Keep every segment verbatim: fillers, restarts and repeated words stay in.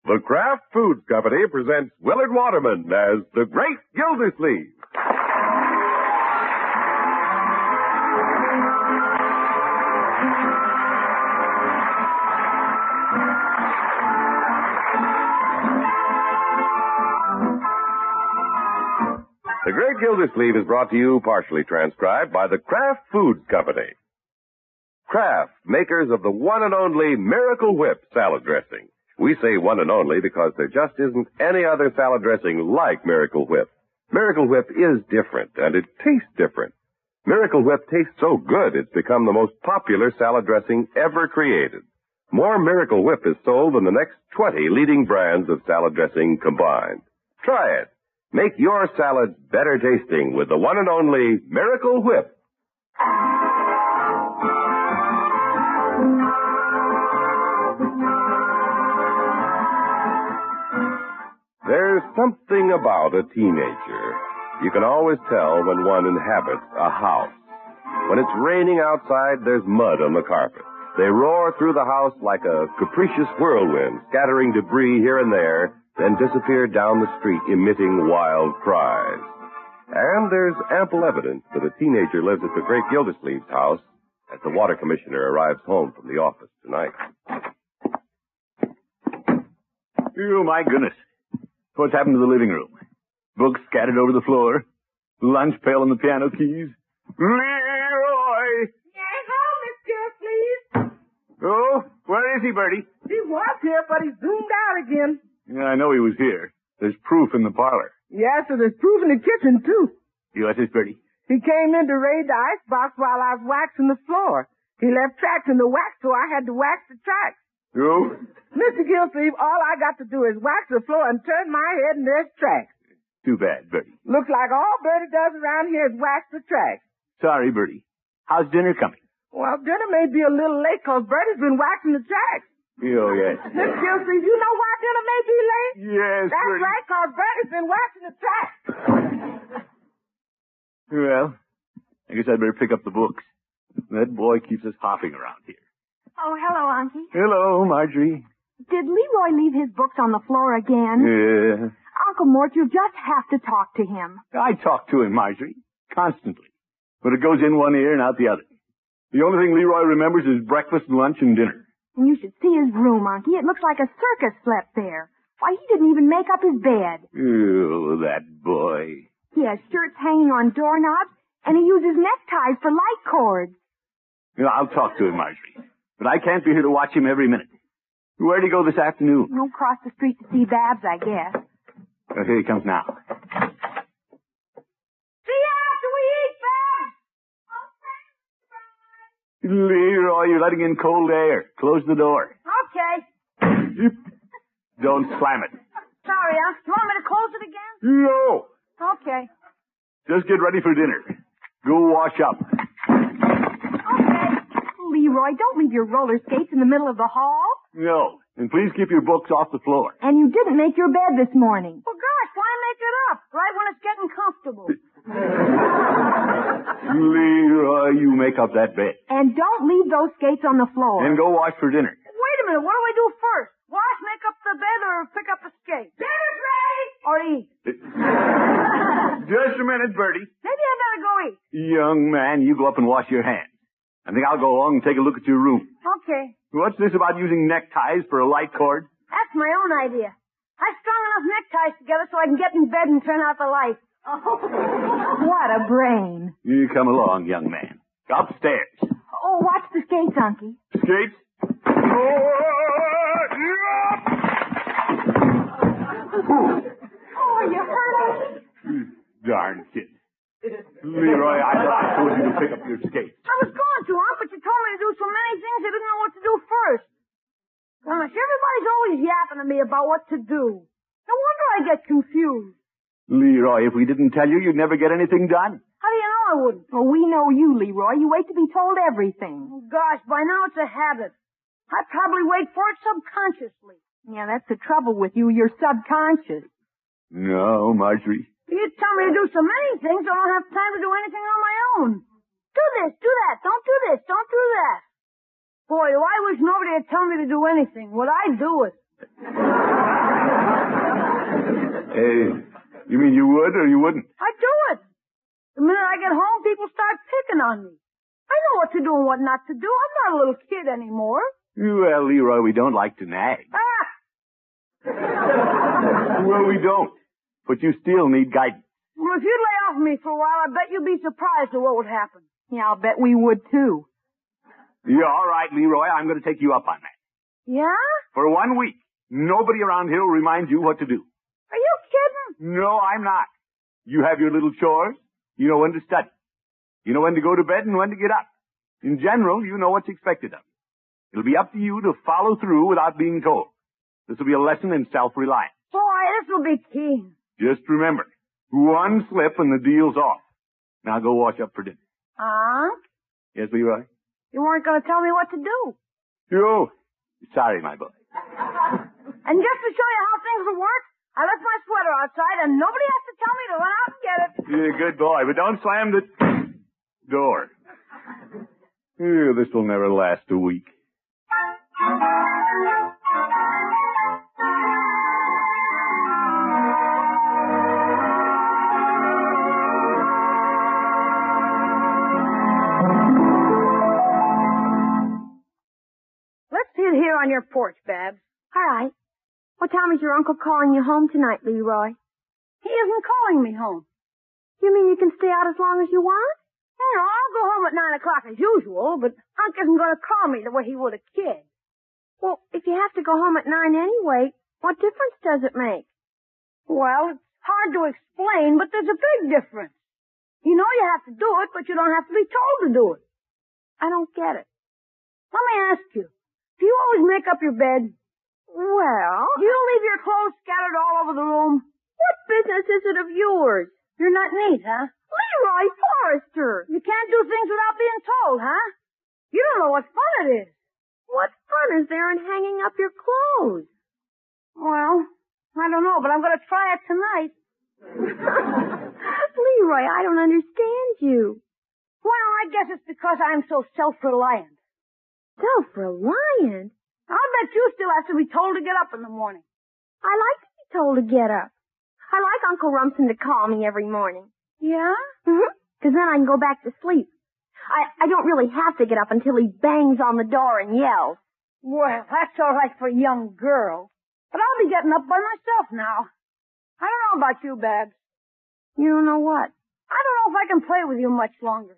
The Kraft Foods Company presents Willard Waterman as the Great Gildersleeve. The Great Gildersleeve is brought to you, partially transcribed, by the Kraft Foods Company. Kraft, makers of the one and only Miracle Whip salad dressing. We say one and only because there just isn't any other salad dressing like Miracle Whip. Miracle Whip is different, and it tastes different. Miracle Whip tastes so good it's become the most popular salad dressing ever created. More Miracle Whip is sold than the next twenty leading brands of salad dressing combined. Try it. Make your salads better tasting with the one and only Miracle Whip. There's something about a teenager. You can always tell when one inhabits a house. When it's raining outside, there's mud on the carpet. They roar through the house like a capricious whirlwind, scattering debris here and there, then disappear down the street emitting wild cries. And there's ample evidence that a teenager lives at the Great Gildersleeve's house as the water commissioner arrives home from the office tonight. Oh, my goodness. What's happened to the living room? Books scattered over the floor. Lunch pail on the piano keys. Leroy! Yes, home, Miss Gildersleeve. Oh, where is he, Bertie? He was here, but he zoomed out again. Yeah, I know he was here. There's proof in the parlor. Yes, and there's proof in the kitchen, too. You what's this, Bertie? He came in to raid the icebox while I was waxing the floor. He left tracks in the wax, so I had to wax the tracks. Oh? Mister Gildersleeve, all I got to do is wax the floor and turn my head and there's tracks. Too bad, Bertie. Looks like all Bertie does around here is wax the tracks. Sorry, Bertie. How's dinner coming? Well, dinner may be a little late because Bertie's been waxing the tracks. Oh, yes. Mister Gildersleeve, you know why dinner may be late? Yes, That's Bertie. right, because Bertie's been waxing the tracks. Well, I guess I'd better pick up the books. That boy keeps us hopping around here. Oh, hello, Unky. Hello, Marjorie. Did Leroy leave his books on the floor again? Yeah. Uncle Mort, you just have to talk to him. I talk to him, Marjorie, constantly. But it goes in one ear and out the other. The only thing Leroy remembers is breakfast, lunch, and dinner. And you should see his room, Unky. It looks like a circus slept there. Why, he didn't even make up his bed. Oh, that boy. He has shirts hanging on doorknobs, and he uses neckties for light cords. You know, I'll talk to him, Marjorie. But I can't be here to watch him every minute. Where'd he go this afternoon? No, cross the street to see Babs, I guess. Oh, here he comes now. See you after we eat, Babs. Leroy, you're letting in cold air. Close the door. Okay. Don't slam it. Sorry, Unc. You want me to close it again? No. Okay. Just get ready for dinner. Go wash up. Okay. Leroy, don't leave your roller skates in the middle of the hall. No. And please keep your books off the floor. And you didn't make your bed this morning. Well, gosh, why make it up? Right when it's getting comfortable. Leroy, you make up that bed. And don't leave those skates on the floor. And go wash for dinner. Wait a minute. What do we do first? Wash, make up the bed, or pick up the skates? Dinner's ready. Or eat. Just a minute, Bertie. Maybe I better go eat. Young man, you go up and wash your hands. I think I'll go along and take a look at your room. Okay. What's this about using neckties for a light cord? That's my own idea. I strung enough neckties together so I can get in bed and turn out the light. Oh, what a brain. You come along, young man. Upstairs. Oh, watch the skates, Unky. Skates? Oh, you hurt Unky? Darn kid. Leroy, I thought I told you to pick up your skates. I was going to, Unc, but you told me to do so many things I didn't know what to do first. Gosh, everybody's always yapping to me about what to do. No wonder I get confused. Leroy, if we didn't tell you, you'd never get anything done. How do you know I wouldn't? Well, we know you, Leroy. You wait to be told everything. Oh, gosh, by now it's a habit. I probably wait for it subconsciously. Yeah, that's the trouble with you. You're subconscious. No, Marjorie. You tell me to do so many things, I don't have time to do anything on my own. Do this, do that, don't do this, don't do that. Boy, do I wish nobody would tell me to do anything. Would I do it? Hey, you mean you would or you wouldn't? I do it. The minute I get home, people start picking on me. I know what to do and what not to do. I'm not a little kid anymore. Well, Leroy, we don't like to nag. Ah! Well, we don't. But you still need guidance. Well, if you'd lay off me for a while, I bet you'd be surprised at what would happen. Yeah, I'll bet we would too. Yeah, all right, Leroy, I'm going to take you up on that. Yeah? For one week, nobody around here will remind you what to do. Are you kidding? No, I'm not. You have your little chores. You know when to study. You know when to go to bed and when to get up. In general, you know what's expected of you. It'll be up to you to follow through without being told. This will be a lesson in self-reliance. Boy, this will be keen. Just remember, one slip and the deal's off. Now go wash up for dinner. Unc? Yes, Leroy? You weren't going to tell me what to do. Oh, sorry, my boy. And just to show you how things will work, I left my sweater outside and nobody has to tell me to run out and get it. You're a good boy, but don't slam the door. Ew, this will never last a week. Let's sit here on your porch, Babs. All right. What time is your uncle calling you home tonight, Leroy? He isn't calling me home. You mean you can stay out as long as you want? You know, I'll go home at nine o'clock as usual, but Unc isn't going to call me the way he would a kid. Well, if you have to go home at nine anyway, what difference does it make? Well, it's hard to explain, but there's a big difference. You know you have to do it, but you don't have to be told to do it. I don't get it. Let me ask you, do you always make up your bed? Well, Do you leave your clothes scattered all over the room? what business is it of yours? You're not neat, huh? Leroy Forrester! You can't do things without being told, huh? You don't know what fun it is. What fun is there in hanging up your clothes? Well, I don't know, but I'm going to try it tonight. Leroy, I don't understand you. Well, I guess it's because I'm so self-reliant. Self-reliant? I'll bet you still have to be told to get up in the morning. I like to be told to get up. I like Uncle Rumson to call me every morning. Yeah? Mm-hmm. Because then I can go back to sleep. I, I don't really have to get up until he bangs on the door and yells. Well, that's all right for a young girl. But I'll be getting up by myself now. I don't know about you, Babs. You don't know what? I don't know if I can play with you much longer.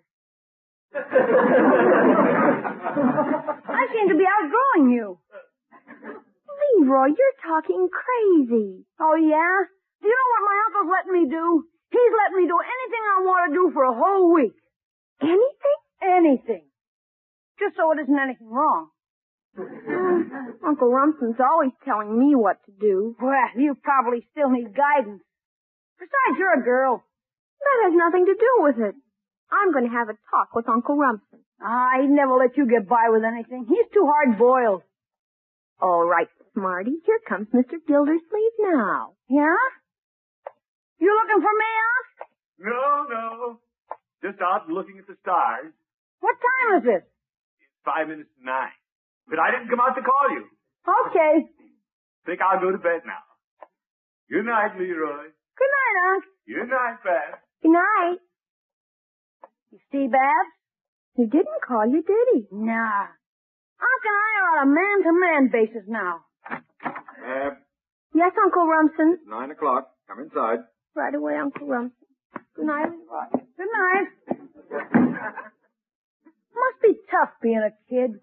I seem to be outgrowing you. Leroy, you're talking crazy. Oh, yeah? Do you know what my uncle's letting me do? He's letting me do anything I want to do for a whole week. Anything? Anything. Just so it isn't anything wrong. Uncle Rumson's always telling me what to do. Well, you probably still need guidance. Besides, you're a girl. That has nothing to do with it. I'm going to have a talk with Uncle Rumson. Ah, he'd never let you get by with anything. He's too hard-boiled. All right, Smarty. Here comes Mister Gildersleeve now. Yeah? You looking for me, Unc? No, no. Just out looking at the stars. What time is it? It's five minutes to nine. But I didn't come out to call you. Okay. Think I'll go to bed now. Good night, Leroy. Good night, Unc. Good night, Babs. Good night. You see, Babs? He didn't call you, did he? Nah. Unc and I are on a man-to-man basis now. Babs, Yes, Uncle Rumson. nine o'clock. Come inside. Right away, Uncle Rumson. Good night, Leroy. Good night. Must be tough being a kid.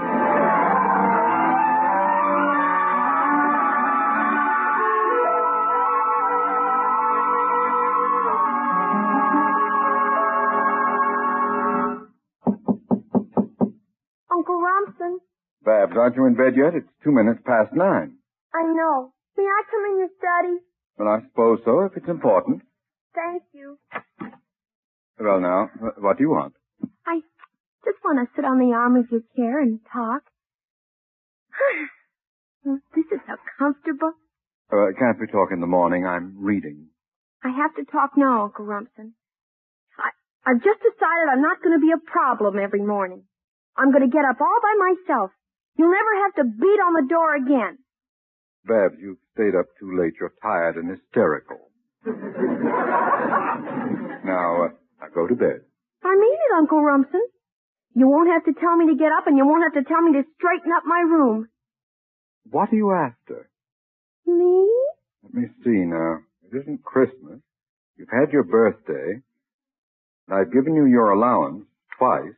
Uncle Rumson. Babs, aren't you in bed yet? It's two minutes past nine. I know. May I come in your study? Well, I suppose so, if it's important. Thank you. Well, now, wh- what do you want? I just want to sit on the arm of your chair and talk. This is so comfortable. Uh, can't we talk in the morning? I'm reading. I have to talk now, Uncle Rumson. I, I've just decided I'm not going to be a problem every morning. I'm going to get up all by myself. You'll never have to beat on the door again. Babs, you've stayed up too late. You're tired and hysterical. Now, uh, now go to bed. I mean it, Uncle Rumson. You won't have to tell me to get up, and you won't have to tell me to straighten up my room. What are you after? Me? Let me see now. It isn't Christmas. You've had your birthday. And I've given you your allowance twice.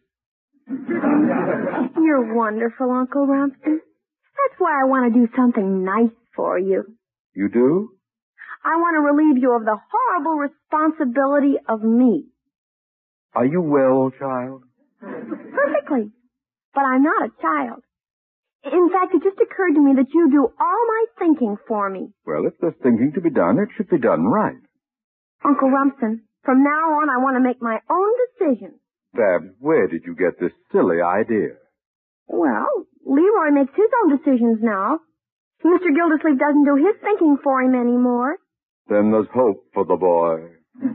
You're wonderful, Uncle Rumson. That's why I want to do something nice for you. You do? I want to relieve you of the horrible responsibility of me. Are you well, child? Perfectly. But I'm not a child. In fact, it just occurred to me that you do all my thinking for me. Well, if there's thinking to be done, it should be done right. Uncle Rumson, from now on I want to make my own decisions. Babs, where did you get this silly idea? Well, Leroy makes his own decisions now. Mister Gildersleeve doesn't do his thinking for him anymore. Then there's hope for the boy.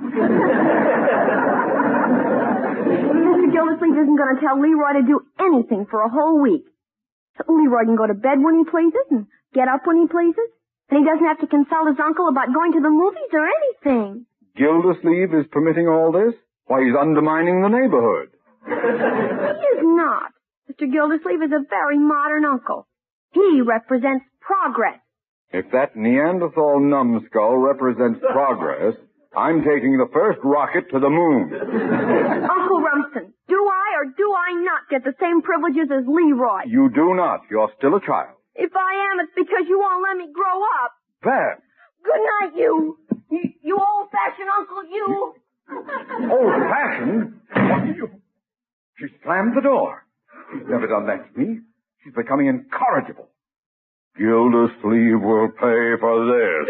Mister Gildersleeve isn't going to tell Leroy to do anything for a whole week. Leroy can go to bed when he pleases and get up when he pleases. And he doesn't have to consult his uncle about going to the movies or anything. Gildersleeve is permitting all this? Why, he's undermining the neighborhood. He is not. Mister Gildersleeve is a very modern uncle. He represents progress. If that Neanderthal numbskull represents progress, I'm taking the first rocket to the moon. Uncle Rumson, do I or do I not get the same privileges as Leroy? You do not. You're still a child. If I am, it's because you won't let me grow up. Babs. Good night, you. You, you old-fashioned uncle, you. Old-fashioned? What did you... She slammed the door. She's never done that to me. She's becoming incorrigible. Gildersleeve will pay for this.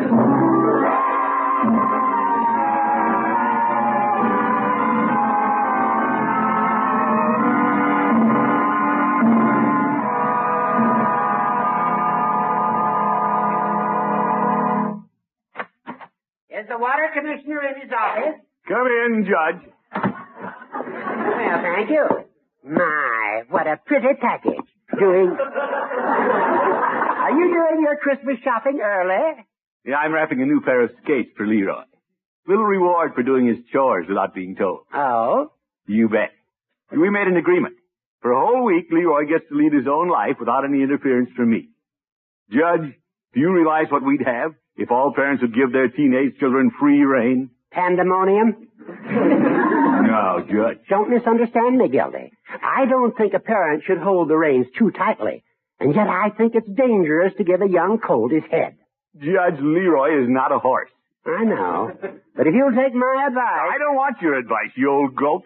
Is the water commissioner in his office? Come in, Judge. Well, thank you. My, what a pretty package. Doing... Are you doing your Christmas shopping early? Yeah, I'm wrapping a new pair of skates for Leroy. Little reward for doing his chores without being told. Oh? You bet. We made an agreement. For a whole week, Leroy gets to lead his own life without any interference from me. Judge, do you realize what we'd have if all parents would give their teenage children free rein? Pandemonium? No, Judge. Don't misunderstand me, Gildy. I don't think a parent should hold the reins too tightly. And yet I think it's dangerous to give a young colt his head. Judge, Leroy is not a horse. I know. But if you'll take my advice... I don't want your advice, you old goat.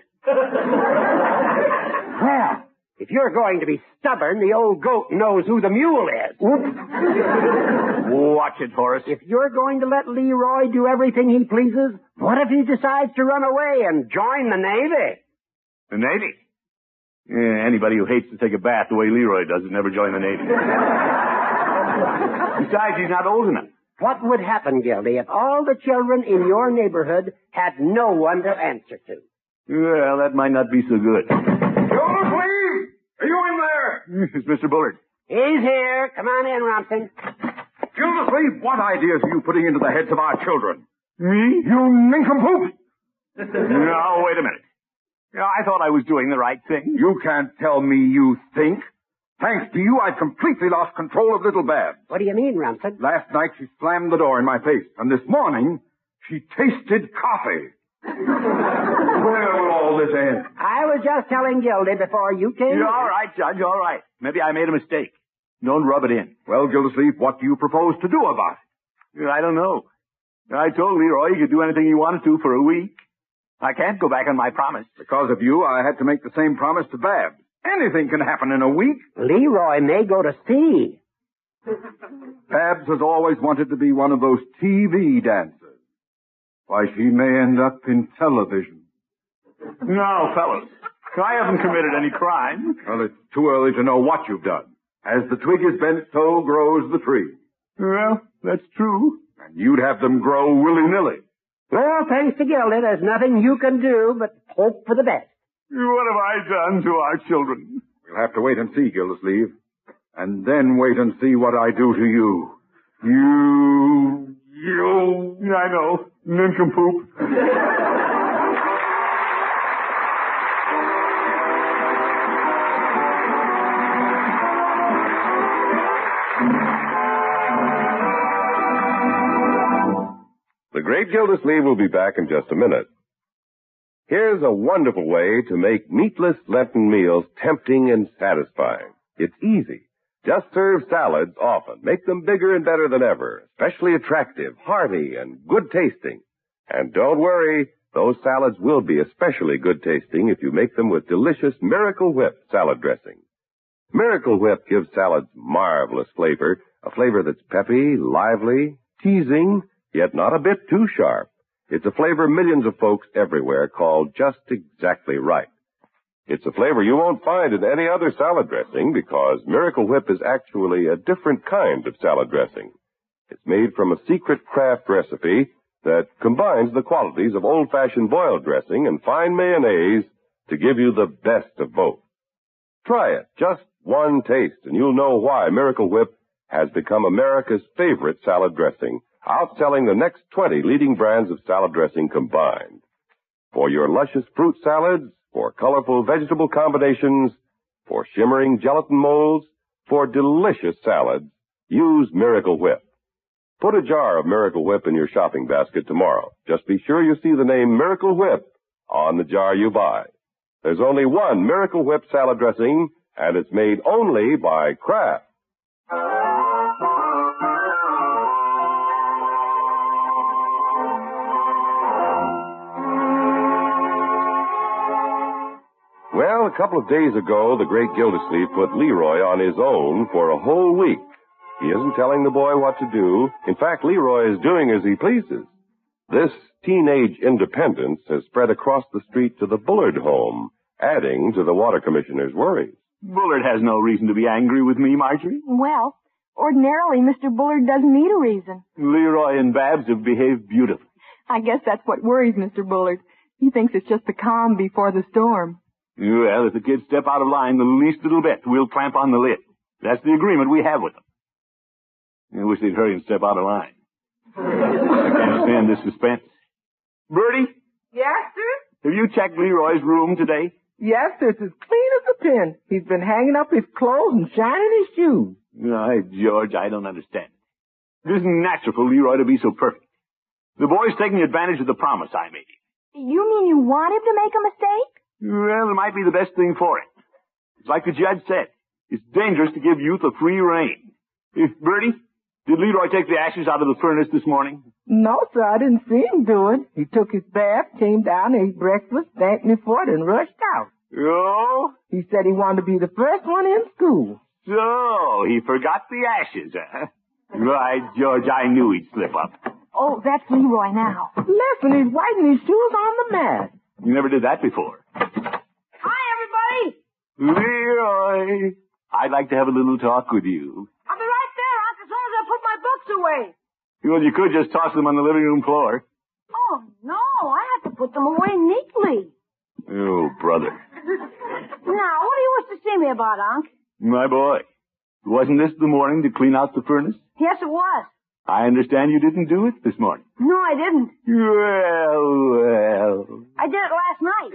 Well, if you're going to be stubborn, the old goat knows who the mule is. Watch it, Horace. If you're going to let Leroy do everything he pleases, what if he decides to run away and join the Navy? The Navy? Yeah, anybody who hates to take a bath the way Leroy does would never join the Navy. Besides, he's not old enough. What would happen, Gildy, if all the children in your neighborhood had no one to answer to? Well, that might not be so good. Gildersleeve! Are you in there? It's Mister Bullard. He's here. Come on in, Rumson. Gildersleeve, what ideas are you putting into the heads of our children? Me? You nincompoop! No, wait a minute. I thought I was doing the right thing. You can't tell me you think. Thanks to you, I've completely lost control of little Babs. What do you mean, Rumson? Last night she slammed the door in my face, and this morning she tasted coffee. Where will all this end? I was just telling Gildy before you came You're in. all right, Judge, all right. Maybe I made a mistake. Don't rub it in. Well, Gildersleeve, what do you propose to do about it? I don't know. I told Leroy he could do anything he wanted to for a week. I can't go back on my promise. Because of you, I had to make the same promise to Babs. Anything can happen in a week. Leroy may go to sea. Babs has always wanted to be one of those T V dancers. Why, she may end up in television. No, fellows. I haven't committed any crime. Well, it's too early to know what you've done. As the twig is bent, so grows the tree. Well, that's true. And you'd have them grow willy-nilly. Well, thanks to Gildy, there's nothing you can do but hope for the best. What have I done to our children? We'll have to wait and see, Gildersleeve. And then wait and see what I do to you. You... You... I know. Nincompoop. The Great Gildersleeve will be back in just a minute. Here's a wonderful way to make meatless Lenten meals tempting and satisfying. It's easy. Just serve salads often. Make them bigger and better than ever, especially attractive, hearty, and good tasting. And don't worry, those salads will be especially good tasting if you make them with delicious Miracle Whip salad dressing. Miracle Whip gives salads marvelous flavor, a flavor that's peppy, lively, teasing, yet not a bit too sharp. It's a flavor millions of folks everywhere call just exactly right. It's a flavor you won't find in any other salad dressing because Miracle Whip is actually a different kind of salad dressing. It's made from a secret Kraft recipe that combines the qualities of old-fashioned boiled dressing and fine mayonnaise to give you the best of both. Try it, just one taste, and you'll know why Miracle Whip has become America's favorite salad dressing, outselling the next twenty leading brands of salad dressing combined. For your luscious fruit salads, for colorful vegetable combinations, for shimmering gelatin molds, for delicious salads, use Miracle Whip. Put a jar of Miracle Whip in your shopping basket tomorrow. Just be sure you see the name Miracle Whip on the jar you buy. There's only one Miracle Whip salad dressing, and it's made only by Kraft. Well, a couple of days ago, the great Gildersleeve put Leroy on his own for a whole week. He isn't telling the boy what to do. In fact, Leroy is doing as he pleases. This teenage independence has spread across the street to the Bullard home, adding to the water commissioner's worries. Bullard has no reason to be angry with me, Marjorie. Well, ordinarily, Mister Bullard doesn't need a reason. Leroy and Babs have behaved beautifully. I guess that's what worries Mister Bullard. He thinks it's just the calm before the storm. Well, if the kids step out of line the least little bit, we'll clamp on the lid. That's the agreement we have with them. I wish they'd hurry and step out of line. I can't stand this suspense. Bertie? Yes, sir? Have you checked Leroy's room today? Yes, sir. It's as clean as a pin. He's been hanging up his clothes and shining his shoes. No, George, I don't understand. It isn't natural for Leroy to be so perfect. The boy's taking advantage of the promise I made him. You mean you want him to make a mistake? Well, it might be the best thing for him. It's like the judge said. It's dangerous to give youth a free rein. If Bertie, did Leroy take the ashes out of the furnace this morning? No, sir, I didn't see him do it. He took his bath, came down, ate breakfast, thanked me for it, and rushed out. Oh? He said he wanted to be the first one in school. So, he forgot the ashes, huh? Right, George, I knew he'd slip up. Oh, that's Leroy now. Listen, he's wiping his shoes on the mat. You never did that before. Hi, everybody. Leroy, I'd like to have a little talk with you. I'll be right there, Unc, as soon as I put my books away. Well, you could just toss them on the living room floor. Oh, no, I have to put them away neatly. Oh, brother. Now, what do you wish to see me about, Unc? My boy, wasn't this the morning to clean out the furnace? Yes, it was. I understand you didn't do it this morning. No, I didn't. Well, well. I did it last night.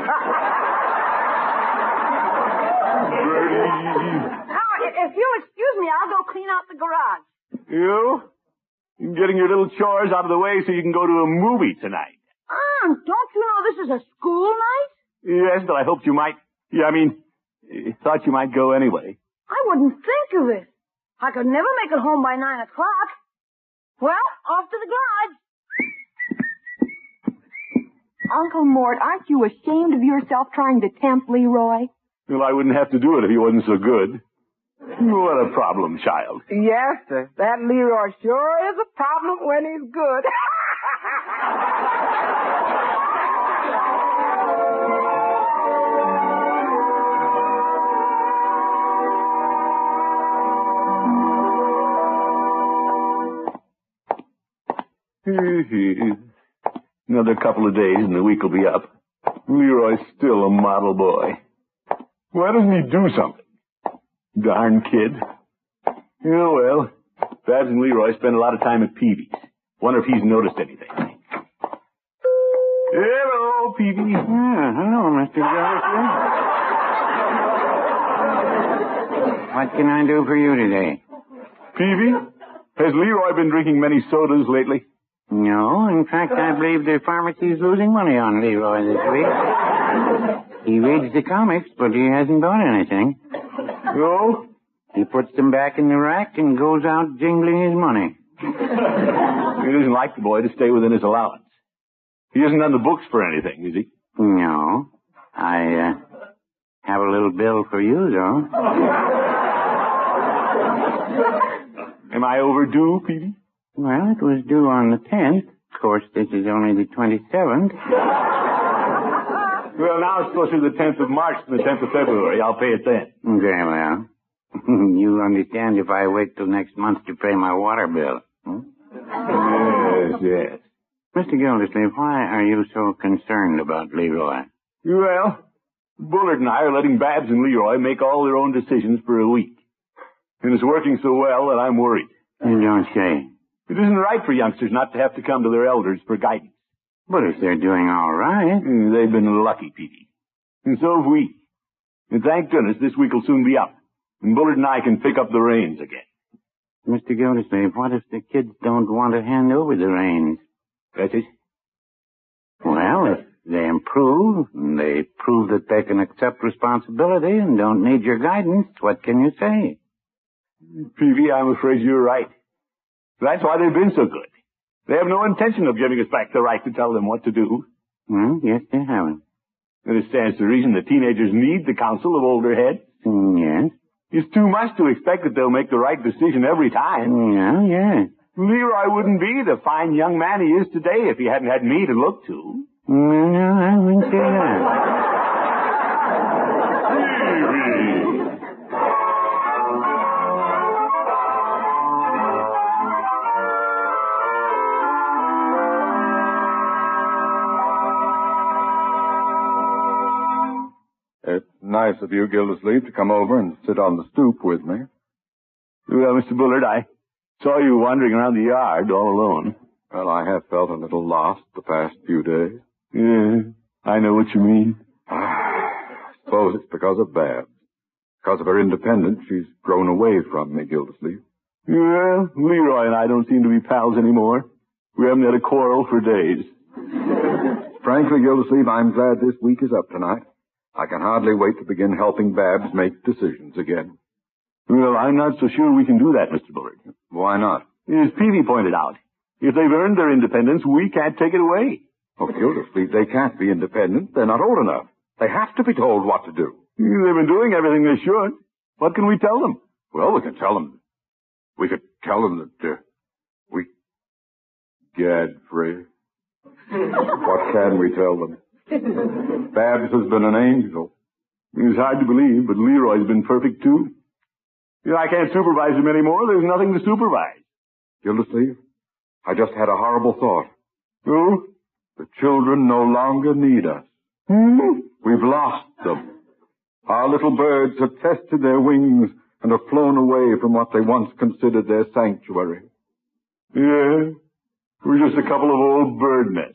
Now, if you'll excuse me, I'll go clean out the garage. You? You're getting your little chores out of the way so you can go to a movie tonight. Unc, don't you know this is a school night? Yes, but I hoped you might. Yeah, I mean, I thought you might go anyway. I wouldn't think of it. I could never make it home by nine o'clock. Well, off to the garage. Uncle Mort, aren't you ashamed of yourself trying to tempt Leroy? Well, I wouldn't have to do it if he wasn't so good. What a problem, child. Yes, sir. That Leroy sure is a problem when he's good. Another couple of days and the week will be up. Leroy's still a model boy. Why doesn't he do something? Darn kid. Oh, well. Babs and Leroy spend a lot of time at Peavy's. Wonder if he's noticed anything. Hello, Peavy. Ah, hello, Mister Gildersleeve. What can I do for you today? Peavy, has Leroy been drinking many sodas lately? No, in fact, I believe the pharmacy's losing money on Leroy this week. He reads the comics, but he hasn't bought anything. No? He puts them back in the rack and goes out jingling his money. It isn't like the boy to stay within his allowance. He isn't on the books for anything, is he? No. I, uh, have a little bill for you, though. Am I overdue, Peavy? Well, it was due on the tenth. Of course, this is only the twenty-seventh. Well, now it's closer to the tenth of March than the tenth of February. I'll pay it then. Very well. You'll understand if I wait till next month to pay my water bill. Hmm? Yes, yes. Mister Gildersleeve, why are you so concerned about Leroy? Well, Bullard and I are letting Babs and Leroy make all their own decisions for a week. And it's working so well that I'm worried. You don't say. It isn't right for youngsters not to have to come to their elders for guidance. But if they're doing all right... Mm, they've been lucky, Petey. And so have we. And thank goodness this week will soon be up. And Bullard and I can pick up the reins again. Mister Gildersleeve, what if the kids don't want to hand over the reins? That's it? Well, if they improve, and they prove that they can accept responsibility and don't need your guidance, what can you say? Peavy, I'm afraid you're right. That's why they've been so good. They have no intention of giving us back the right to tell them what to do. Well, yes, they haven't. And it stands to reason that teenagers need the counsel of older heads. Mm, yes. It's too much to expect that they'll make the right decision every time. Yeah, yes. Leroy wouldn't be the fine young man he is today if he hadn't had me to look to. No, no, I wouldn't say that. It's nice of you, Gildersleeve, to come over and sit on the stoop with me. Well, Mister Bullard, I saw you wandering around the yard all alone. Well, I have felt a little lost the past few days. Yeah, I know what you mean. I suppose it's because of Babs. Because of her independence, she's grown away from me, Gildersleeve. Well, Leroy and I don't seem to be pals anymore. We haven't had a quarrel for days. Frankly, Gildersleeve, I'm glad this week is up tonight. I can hardly wait to begin helping Babs make decisions again. Well, I'm not so sure we can do that, Mister Bullard. Why not? As Peavy pointed out, if they've earned their independence, we can't take it away. Oh, Gildersleeve, they can't be independent. They're not old enough. They have to be told what to do. They've been doing everything they should. What can we tell them? Well, we can tell them. We could tell them that, uh, we... Gadfrey. What can we tell them? Babs has been an angel. It's hard to believe, but Leroy's been perfect, too. You know, I can't supervise him anymore. There's nothing to supervise. Gildersleeve, I just had a horrible thought. Oh? The children no longer need us. Hmm? We've lost them. Our little birds have tested their wings and have flown away from what they once considered their sanctuary. Yeah? We're just a couple of old bird nests.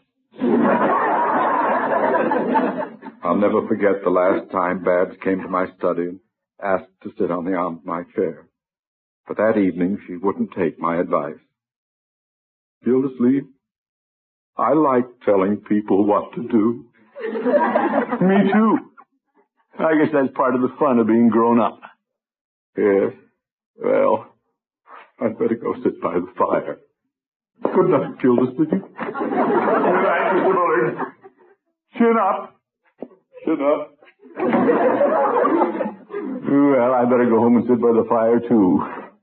I'll never forget the last time Babs came to my study and asked to sit on the arm of my chair. But that evening she wouldn't take my advice. Gildersleeve, I like telling people what to do. Me too. I guess that's part of the fun of being grown up. Yes. Well, I'd better go sit by the fire. Good night, Gildersleeve. Good night, Mister Bullard. Chin up. Chin up. Well, I better go home and sit by the fire, too.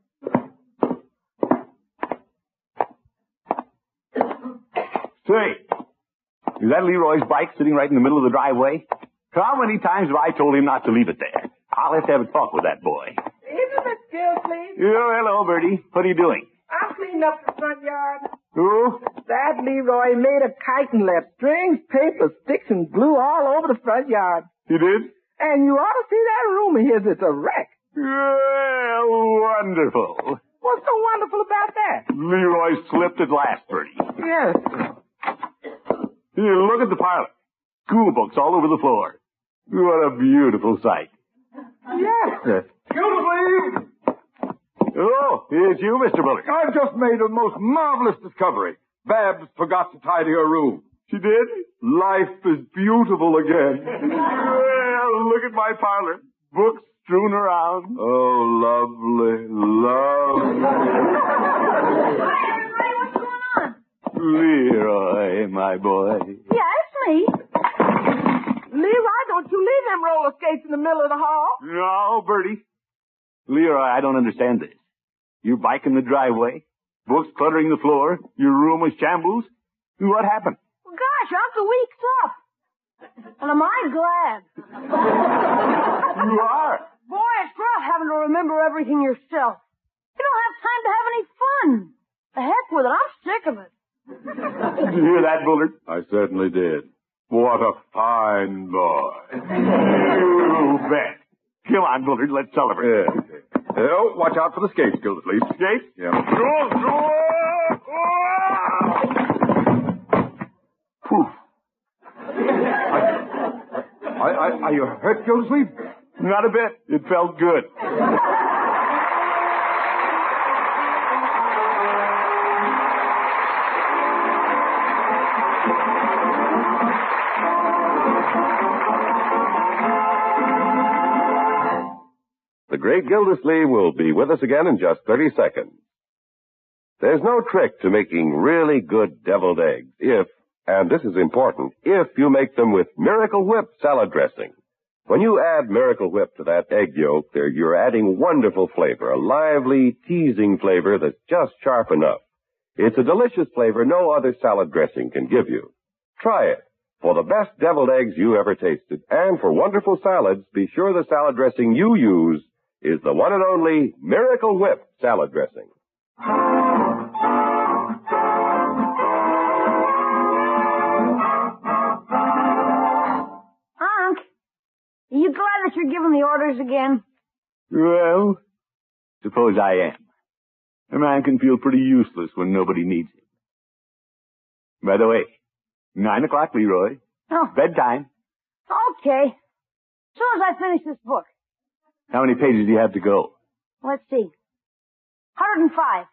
Say, is that Leroy's bike sitting right in the middle of the driveway? How many times have I told him not to leave it there? I'll have to have a talk with that boy. Isn't it still, please? Oh, hello, Bertie. What are you doing? I'm cleaning up the front yard. Who? That Leroy made a kite and left strings, paper, sticks, and glue all over the front yard. You did? And you ought to see that room of his. It's a wreck. Well, wonderful. What's so wonderful about that? Leroy slipped at last, Bertie. Yes. Here, look at the parlor. School books all over the floor. What a beautiful sight. Yes, sir. Gildersleeve! Oh, it's you, Mister Bullard. I've just made a most marvelous discovery. Babs forgot to tidy her room. She did? Life is beautiful again. Well, look at my parlor. Books strewn around. Oh, lovely, lovely. Hi, everybody, what's going on? Leroy, my boy. Yeah, it's me. Leroy, don't you leave them roller skates in the middle of the hall. No, Bertie. Leroy, I don't understand this. Your bike in the driveway, books cluttering the floor, your room was shambles. What happened? Well, gosh, Uncle Week's up. And am I glad. You are. Boy, it's rough having to remember everything yourself. You don't have time to have any fun. The heck with it, I'm sick of it. Did you hear that, Bullard? I certainly did. What a fine boy. You bet. Come on, Bullard, let's celebrate. Yeah. Oh, watch out for the skates, Gildersleeve. Skates? Yeah. Go, go! Poof. I, I, are you hurt, Gildersleeve? Not a bit. It felt good. The great Gildersleeve will be with us again in just thirty seconds. There's no trick to making really good deviled eggs if, and this is important, if you make them with Miracle Whip salad dressing. When you add Miracle Whip to that egg yolk, there you're adding wonderful flavor, a lively, teasing flavor that's just sharp enough. It's a delicious flavor no other salad dressing can give you. Try it. For the best deviled eggs you ever tasted, and for wonderful salads, be sure the salad dressing you use is the one and only Miracle Whip salad dressing. Unc, are you glad that you're giving the orders again? Well, suppose I am. A man can feel pretty useless when nobody needs him. By the way, nine o'clock, Leroy. Oh. Bedtime. Okay. As soon as I finish this book. How many pages do you have to go? Let's see. one hundred five.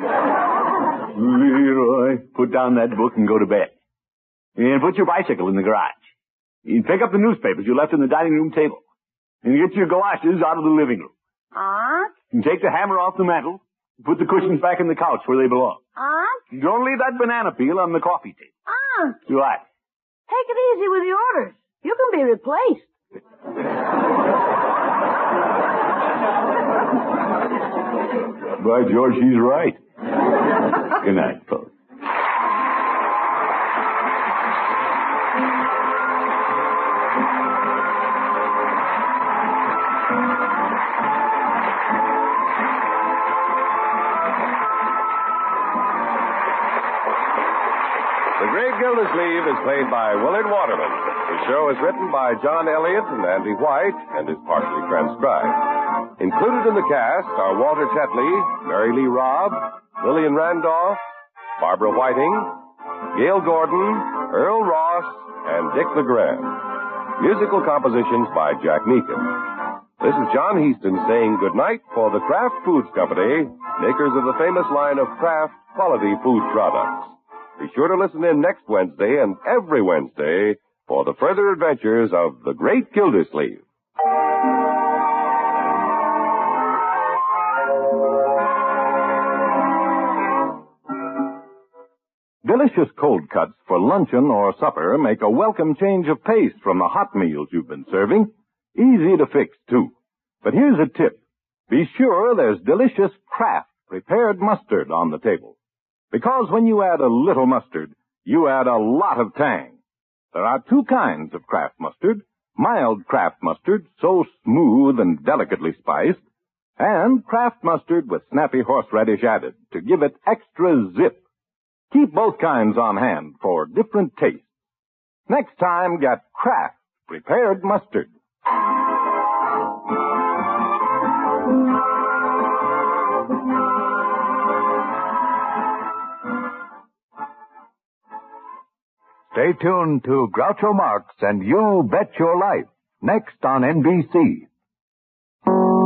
Leroy, put down that book and go to bed. And put your bicycle in the garage. And pick up the newspapers you left on the dining room table. And get your galoshes out of the living room. Unc? And take the hammer off the mantel. And put the cushions back in the couch where they belong. Unc? Don't leave that banana peel on the coffee table. Unc? What? Take it easy with the orders. You can be replaced. By George, he's right. Good night, folks. The Great Gildersleeve is played by Willard Waterman. The show is written by John Elliott and Andy White and is partially transcribed. Included in the cast are Walter Tetley, Mary Lee Robb, Lillian Randolph, Barbara Whiting, Gail Gordon, Earl Ross, and Dick LeGrand. Musical compositions by Jack Meakin. This is John Heaston saying goodnight for the Kraft Foods Company, makers of the famous line of Kraft quality food products. Be sure to listen in next Wednesday and every Wednesday for the further adventures of the Great Gildersleeve. Delicious cold cuts for luncheon or supper make a welcome change of pace from the hot meals you've been serving. Easy to fix, too. But here's a tip. Be sure there's delicious Kraft prepared mustard on the table. Because when you add a little mustard, you add a lot of tang. There are two kinds of Kraft mustard. Mild Kraft mustard, so smooth and delicately spiced, and Kraft mustard with snappy horseradish added to give it extra zip. Keep both kinds on hand for different tastes. Next time, get Kraft prepared mustard. Stay tuned to Groucho Marx and You Bet Your Life, next on N B C.